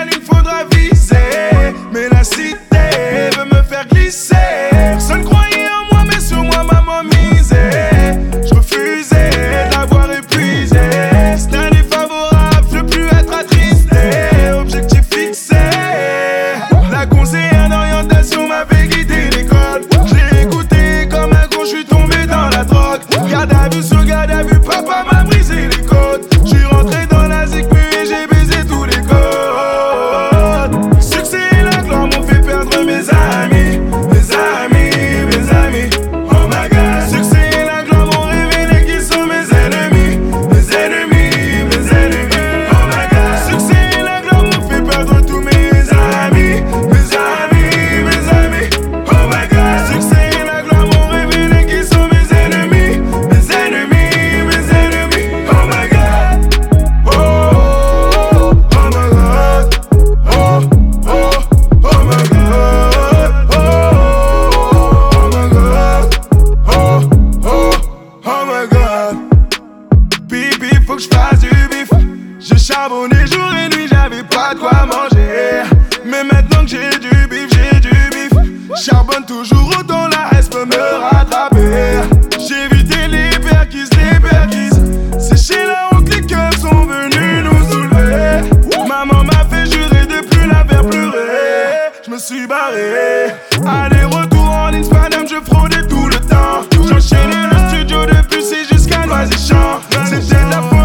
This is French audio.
il faudra viser. Mais la cité veut me faire glisser. Personne croyait en moi, mais sur moi maman misait. Je refusais d'avoir épuisé. C'était indéfavorable, je veux plus être attristé. Objectif fixé. La conseillère d'orientation m'avait guidé l'école. J'ai écouté comme un con, je suis tombé dans la drogue. Garde à vue sur garde à vue, papa m'a brisé les côtes. Je suis rentré dans la zigmu et j'ai baisé tous les codes. Succès et la gloire m'ont fait perdre mes amis. Mes amis, mes amis. Oh my god. Succès et la gloire m'ont révélé qu'ils sont mes ennemis. Mes ennemis, mes ennemis. Oh my god. Succès et la gloire m'ont fait perdre tous mes amis. Mes amis, mes amis. Oh my god. Succès et la gloire m'ont révélé qu'ils sont mes ennemis. Mes ennemis, mes ennemis. Oh my god. Oh, oh my god. Oh, oh, oh my god. Oh my god. Oh, oh, oh my god. Pipi, faut que je fasse du bif. Je charbonnais jour et nuit, j'avais pas de quoi manger. Mais maintenant que j'ai du bif, j'ai du bif. Charbonne toujours autant, la S peut me rattraper. J'ai évité les perquises, les perquises. C'est chez la haute, les keufs sont venus nous soulever. Maman m'a fait jurer de plus la faire pleurer. Je me suis barré. Aller-retour en Instagram, je fraudais tout le temps. J'enchaînais le studio de Pussy jusqu'à Noisy-Champ. C'était de la